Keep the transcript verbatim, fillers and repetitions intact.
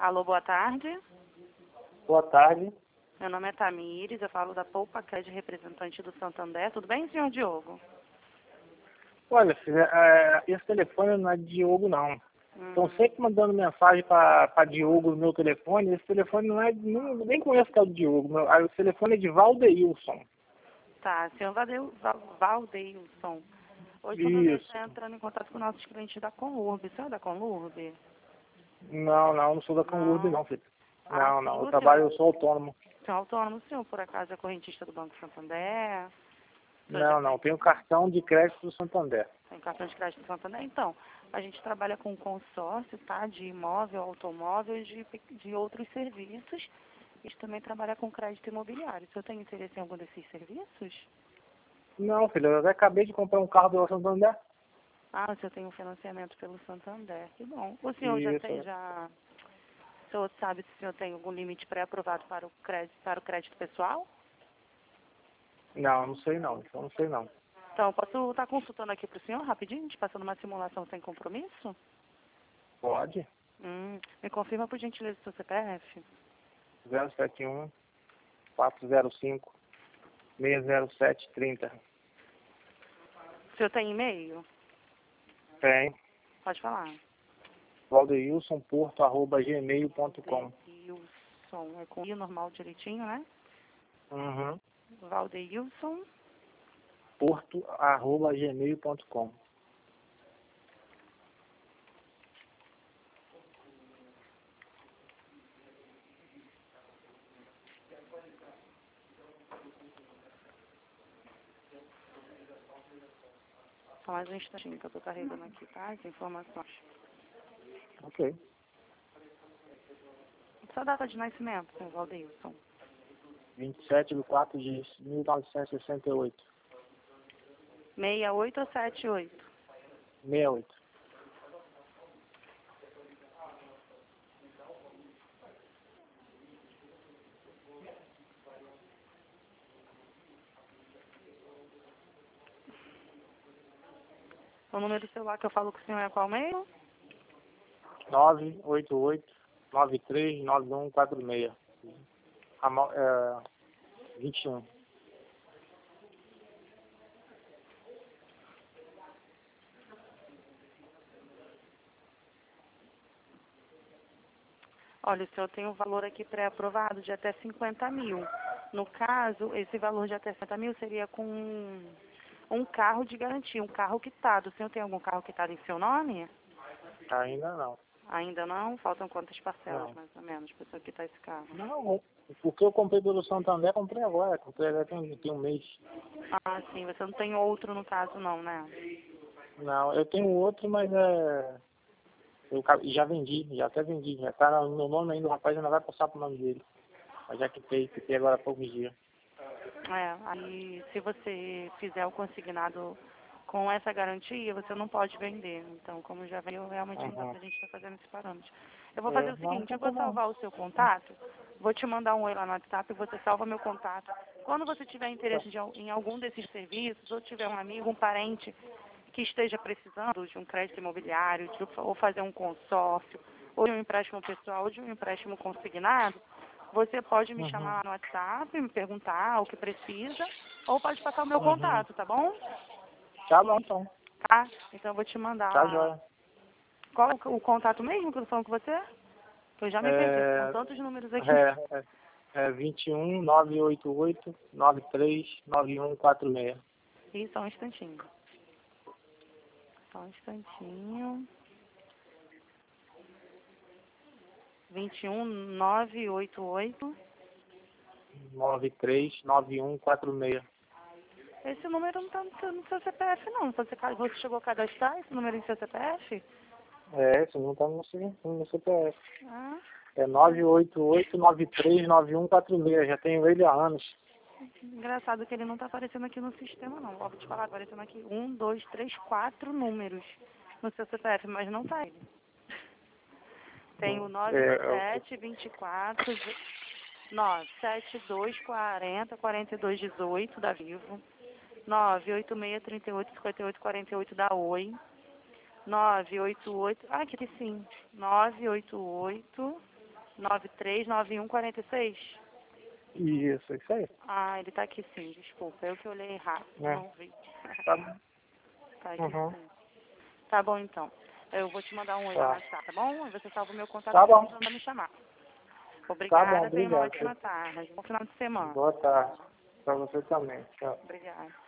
Alô, boa tarde. Boa tarde. Meu nome é Tamires, eu falo da Poupa Crédito, representante do Santander. Tudo bem, senhor Diogo? Olha, filha, é, esse telefone não é de Diogo, não. Estão Hum, sempre mandando mensagem para Diogo no meu telefone. Esse telefone não é, nem, nem conheço que é o Diogo. Meu, aí o telefone é de Valdeilson. tá, senhor Valdeil- Val- Valdeilson. Hoje o Santander Isso. está entrando em contato com nossos clientes da Conlurb. O senhor é da Conlurb? Não, não, não sou da Cangurbe, Não. não, filho. Ah, Não, sim, não. Eu o senhor trabalho, é, eu sou autônomo. o senhor é autônomo. O senhor, por acaso, é correntista do Banco Santander? O senhor já Não, não. fez Tenho cartão de crédito do Santander. tem cartão de crédito do Santander? Então, a gente trabalha com consórcio, tá? De imóvel, automóvel e de, de outros serviços. A gente também trabalha com crédito imobiliário. O senhor tem interesse em algum desses serviços? Não, filho, eu até acabei de comprar um carro do Santander. Ah, o senhor tem um financiamento pelo Santander. Que bom. O senhor já tem, Isso. já... O senhor sabe se o senhor tem algum limite pré-aprovado para o crédito, para o crédito pessoal? Não, não sei não. Então não sei não. Então, eu posso estar consultando aqui para o senhor rapidinho, te passando uma simulação sem compromisso? Pode? Hum, me confirma, por gentileza, o seu C P F. zero sete um, quatro zero cinco, seis zero sete, trinta. O senhor tem e-mail? Tem. Pode falar. valdeilson porto arroba gmail ponto com. Valdeilson, é com i normal direitinho, né? Uhum. Valdeilson. porto arroba gmail ponto com. Só mais um instantinho que eu estou carregando aqui, tá? As informações. Ok. Sua data de nascimento, senhor Valdeilson? vinte e sete de quatro de mil novecentos e sessenta e oito. sessenta e oito ou setenta e oito? sessenta e oito. O número do celular que eu falo com o senhor é qual mesmo? nove oito oito, nove três nove um quatro seis. Amo- É, vinte e um. Olha, o senhor tem um valor aqui pré-aprovado de até cinquenta mil. No caso, esse valor de até cinquenta mil seria com um, um carro de garantia, um carro quitado. O senhor tem algum carro quitado em seu nome? Ainda não. Ainda não? Faltam quantas parcelas, Não. mais ou menos, para o senhor quitar esse carro? Não. Porque eu comprei pelo Santander, comprei agora. Comprei agora tem, tem um mês. Ah, sim, você não tem outro no caso não, né? Não, eu tenho outro, mas é. Eu ca- já vendi, já até vendi. Já tá no meu nome ainda, o rapaz ainda vai passar pro nome dele. Mas já quitei, quitei agora há poucos dias. É, aí se você fizer o consignado com essa garantia, você não pode vender. Então, como já veio, realmente não dá Uhum. pra gente estar fazendo esse parâmetro. Eu vou fazer É, o não, não seguinte, tem eu vou problema. salvar o seu contato, vou te mandar um oi lá no WhatsApp, você salva meu contato. Quando você tiver interesse de al- em algum desses serviços, ou tiver um amigo, um parente que esteja precisando de um crédito imobiliário, de, ou fazer um consórcio, ou de um empréstimo pessoal, ou de um empréstimo consignado, você pode me chamar Uhum. lá no WhatsApp, me perguntar o que precisa, ou pode passar o meu Uhum. contato, tá bom? Tá bom, então. Tá? Então eu vou te mandar Tá lá. joia. Qual é o o contato mesmo que eu tô falando com você? Que eu já me perdi, são É, tantos números aqui. é, é, é vinte e um, nove oito oito, nove três nove um quatro seis. Ih, só um instantinho. Só um instantinho. vinte e um, nove oito oito. nove três nove um quatro seis. Esse número não tá no seu, no seu C P F, não. Você, ca- você chegou a cadastrar esse número em seu C P F? É, esse não tá no C- no C P F. Ah, É nove oito oito, nove três nove um quatro seis. Já tenho ele há anos. engraçado que ele não tá aparecendo aqui no sistema, não. Vou te falar, aparecendo aqui um, dois, três, quatro números no seu C P F, mas não tá ele. Tem o nove É, eu- sete dois quatro, nove sete dois quatro zero, quatro dois um oito da Vivo, nove oito seis três oito cinco oito quatro oito da Oi, nove oito oito, ah, aqui tem sim, nove oito oito nove três nove um quatro seis? Isso, isso aí. Ah, ele tá aqui sim, desculpa. Eu que olhei errado, É. não vi. Tá bom. Tá aqui Uhum. sim. Tá bom, então. Eu vou te mandar um oi lá no Tá. WhatsApp, tá bom? E você salva o meu contato Tá bom. precisando me chamar. Tá bom, Obrigada, tenha uma obrigado. ótima tarde. Bom final de semana. Boa tarde. Pra você também. Tchau. Obrigada.